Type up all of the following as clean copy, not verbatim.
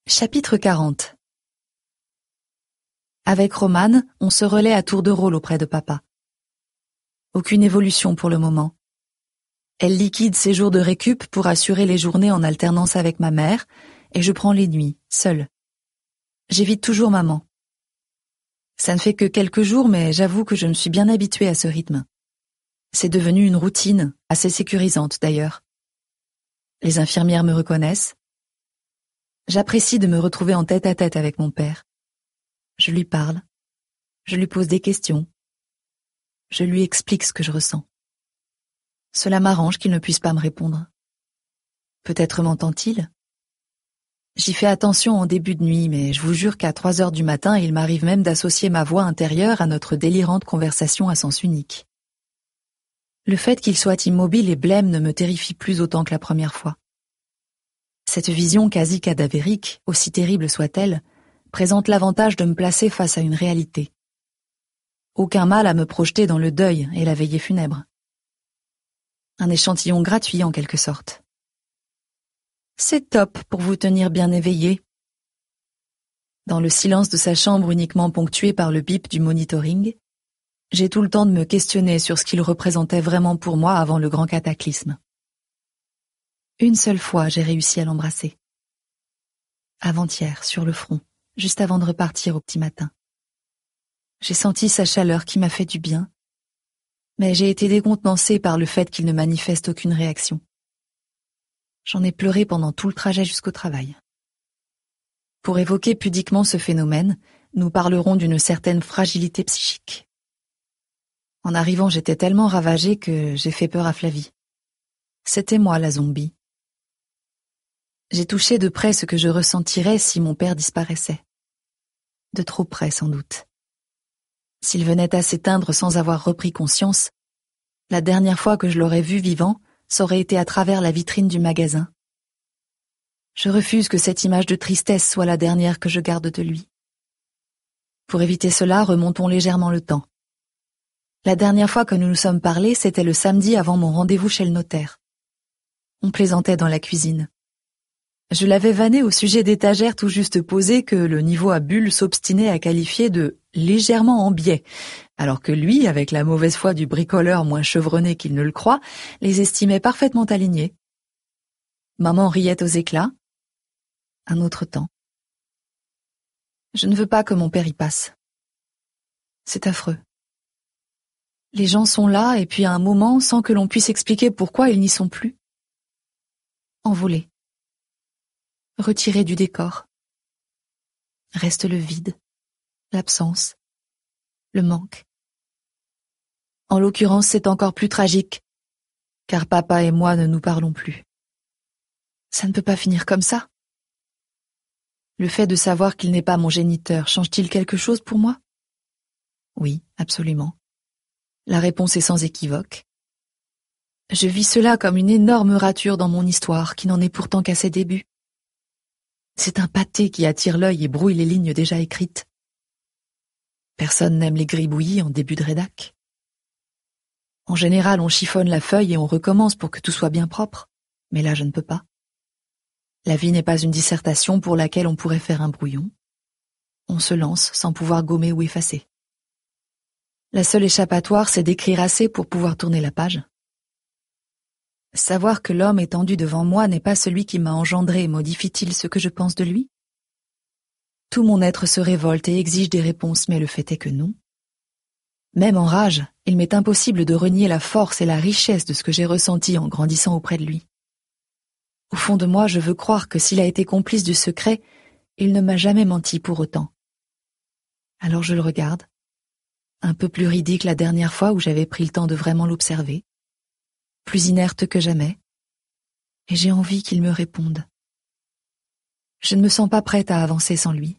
Chapitre 40. Avec Romane, on se relaie à tour de rôle auprès de papa. Aucune évolution pour le moment. Elle liquide ses jours de récup pour assurer les journées en alternance avec ma mère, et je prends les nuits, seule. J'évite toujours maman. Ça ne fait que quelques jours, mais j'avoue que je me suis bien habituée à ce rythme. C'est devenu une routine, assez sécurisante d'ailleurs. Les infirmières me reconnaissent. J'apprécie de me retrouver en tête-à-tête avec mon père. Je lui parle. Je lui pose des questions. Je lui explique ce que je ressens. Cela m'arrange qu'il ne puisse pas me répondre. Peut-être m'entend-il? J'y fais attention en début de nuit, mais je vous jure qu'à 3 heures du matin, il m'arrive même d'associer ma voix intérieure à notre délirante conversation à sens unique. Le fait qu'il soit immobile et blême ne me terrifie plus autant que la première fois. Cette vision quasi cadavérique, aussi terrible soit-elle, présente l'avantage de me placer face à une réalité. Aucun mal à me projeter dans le deuil et la veillée funèbre. Un échantillon gratuit en quelque sorte. C'est top pour vous tenir bien éveillé. Dans le silence de sa chambre uniquement ponctué par le bip du monitoring, j'ai tout le temps de me questionner sur ce qu'il représentait vraiment pour moi avant le grand cataclysme. Une seule fois, j'ai réussi à l'embrasser. Avant-hier, sur le front, juste avant de repartir au petit matin. J'ai senti sa chaleur qui m'a fait du bien, mais j'ai été décontenancée par le fait qu'il ne manifeste aucune réaction. J'en ai pleuré pendant tout le trajet jusqu'au travail. Pour évoquer pudiquement ce phénomène, nous parlerons d'une certaine fragilité psychique. En arrivant, j'étais tellement ravagée que j'ai fait peur à Flavie. C'était moi la zombie. J'ai touché de près ce que je ressentirais si mon père disparaissait. De trop près, sans doute. S'il venait à s'éteindre sans avoir repris conscience, la dernière fois que je l'aurais vu vivant, ça aurait été à travers la vitrine du magasin. Je refuse que cette image de tristesse soit la dernière que je garde de lui. Pour éviter cela, remontons légèrement le temps. La dernière fois que nous nous sommes parlé, c'était le samedi avant mon rendez-vous chez le notaire. On plaisantait dans la cuisine. Je l'avais vanné au sujet d'étagères tout juste posées que le niveau à bulles s'obstinait à qualifier de légèrement en biais, alors que lui, avec la mauvaise foi du bricoleur moins chevronné qu'il ne le croit, les estimait parfaitement alignés. Maman riait aux éclats. Un autre temps. Je ne veux pas que mon père y passe. C'est affreux. Les gens sont là et puis à un moment, sans que l'on puisse expliquer pourquoi ils n'y sont plus. Envolés. Retirés du décor. Reste le vide, l'absence, le manque. En l'occurrence, c'est encore plus tragique, car papa et moi ne nous parlons plus. Ça ne peut pas finir comme ça. Le fait de savoir qu'il n'est pas mon géniteur change-t-il quelque chose pour moi? Oui, absolument. La réponse est sans équivoque. Je vis cela comme une énorme rature dans mon histoire qui n'en est pourtant qu'à ses débuts. C'est un pâté qui attire l'œil et brouille les lignes déjà écrites. Personne n'aime les gribouillis en début de rédac. En général, on chiffonne la feuille et on recommence pour que tout soit bien propre. Mais là, je ne peux pas. La vie n'est pas une dissertation pour laquelle on pourrait faire un brouillon. On se lance sans pouvoir gommer ou effacer. La seule échappatoire, c'est d'écrire assez pour pouvoir tourner la page. Savoir que l'homme étendu devant moi n'est pas celui qui m'a engendré modifie-t-il ce que je pense de lui? Tout mon être se révolte et exige des réponses, mais le fait est que non. Même en rage, il m'est impossible de renier la force et la richesse de ce que j'ai ressenti en grandissant auprès de lui. Au fond de moi, je veux croire que s'il a été complice du secret, il ne m'a jamais menti pour autant. Alors je le regarde, un peu plus ridicule la dernière fois où j'avais pris le temps de vraiment l'observer, plus inerte que jamais, et j'ai envie qu'il me réponde. Je ne me sens pas prête à avancer sans lui.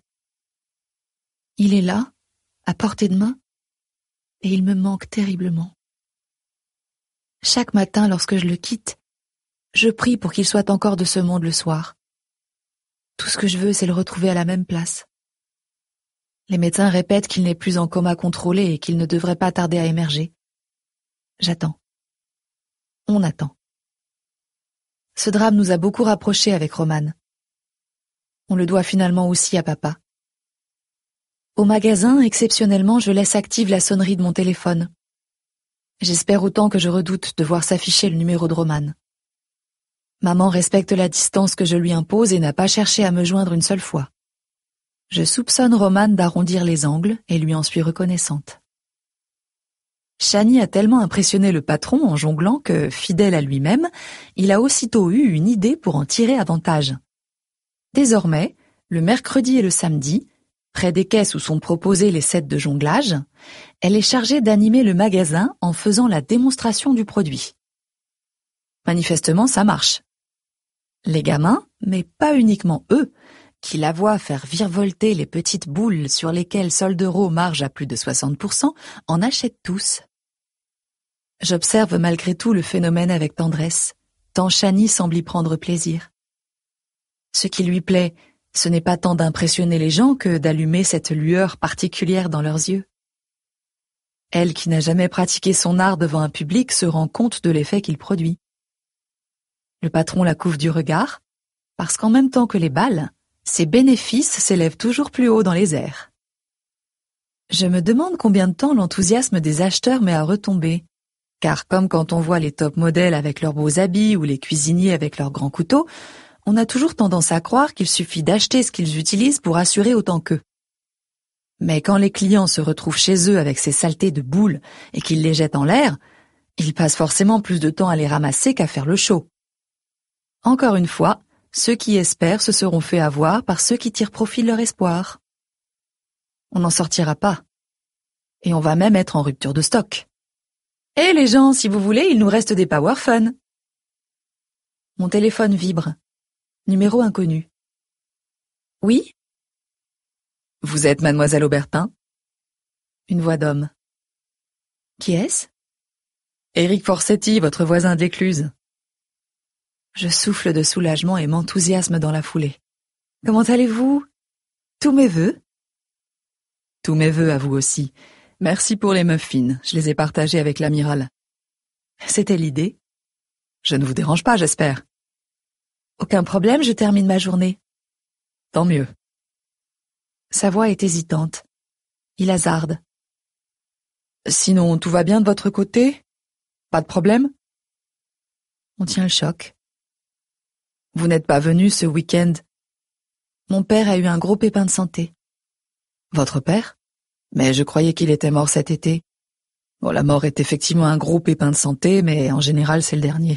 Il est là, à portée de main, et il me manque terriblement. Chaque matin, lorsque je le quitte, je prie pour qu'il soit encore de ce monde le soir. Tout ce que je veux, c'est le retrouver à la même place. Les médecins répètent qu'il n'est plus en coma contrôlé et qu'il ne devrait pas tarder à émerger. J'attends. On attend. Ce drame nous a beaucoup rapprochés avec Romane. On le doit finalement aussi à papa. Au magasin, exceptionnellement, je laisse active la sonnerie de mon téléphone. J'espère autant que je redoute de voir s'afficher le numéro de Romane. Maman respecte la distance que je lui impose et n'a pas cherché à me joindre une seule fois. Je soupçonne Romane d'arrondir les angles et lui en suis reconnaissante. Chani a tellement impressionné le patron en jonglant que, fidèle à lui-même, il a aussitôt eu une idée pour en tirer avantage. Désormais, le mercredi et le samedi, près des caisses où sont proposés les sets de jonglage, elle est chargée d'animer le magasin en faisant la démonstration du produit. Manifestement, ça marche. Les gamins, mais pas uniquement eux, qui la voient faire virevolter les petites boules sur lesquelles Soldero marge à plus de 60%, en achètent tous. J'observe malgré tout le phénomène avec tendresse, tant Chani semble y prendre plaisir. Ce qui lui plaît, ce n'est pas tant d'impressionner les gens que d'allumer cette lueur particulière dans leurs yeux. Elle qui n'a jamais pratiqué son art devant un public se rend compte de l'effet qu'il produit. Le patron la couvre du regard, parce qu'en même temps que les balles, ses bénéfices s'élèvent toujours plus haut dans les airs. Je me demande combien de temps l'enthousiasme des acheteurs met à retomber, car comme quand on voit les top modèles avec leurs beaux habits ou les cuisiniers avec leurs grands couteaux, on a toujours tendance à croire qu'il suffit d'acheter ce qu'ils utilisent pour assurer autant qu'eux. Mais quand les clients se retrouvent chez eux avec ces saletés de boules et qu'ils les jettent en l'air, ils passent forcément plus de temps à les ramasser qu'à faire le show. Encore une fois, ceux qui espèrent se seront fait avoir par ceux qui tirent profit de leur espoir. On n'en sortira pas. Et on va même être en rupture de stock. Eh les gens, si vous voulez, il nous reste des Power Fun. Mon téléphone vibre. Numéro inconnu. Oui? Vous êtes mademoiselle Aubertin? Une voix d'homme. Qui est-ce? Éric Forsetti, votre voisin de l'écluse. Je souffle de soulagement et m'enthousiasme dans la foulée. Comment allez-vous? Tous mes vœux? Tous mes vœux à vous aussi. Merci pour les muffins, je les ai partagés avec l'amiral. C'était l'idée. Je ne vous dérange pas, j'espère. Aucun problème, je termine ma journée. Tant mieux. Sa voix est hésitante. Il hasarde. Sinon, tout va bien de votre côté? Pas de problème? On tient le choc. Vous n'êtes pas venu ce week-end? Mon père a eu un gros pépin de santé. Votre père? Mais je croyais qu'il était mort cet été. Bon, la mort est effectivement un gros pépin de santé, mais en général, c'est le dernier.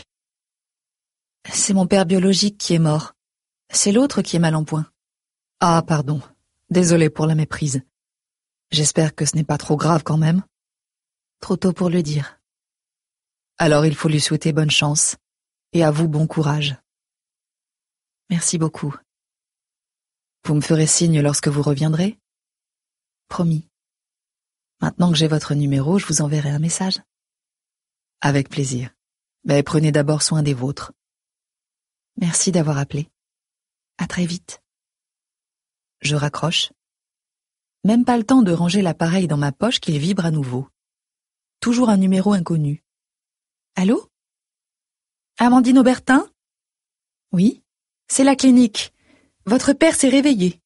C'est mon père biologique qui est mort. C'est l'autre qui est mal en point. Ah, pardon. Désolé pour la méprise. J'espère que ce n'est pas trop grave quand même. Trop tôt pour le dire. Alors il faut lui souhaiter bonne chance. Et à vous bon courage. Merci beaucoup. Vous me ferez signe lorsque vous reviendrez? Promis. Maintenant que j'ai votre numéro, je vous enverrai un message. Avec plaisir. Mais prenez d'abord soin des vôtres. Merci d'avoir appelé. À très vite. Je raccroche. Même pas le temps de ranger l'appareil dans ma poche qu'il vibre à nouveau. Toujours un numéro inconnu. Allô? Amandine Aubertin? Oui, c'est la clinique. Votre père s'est réveillé.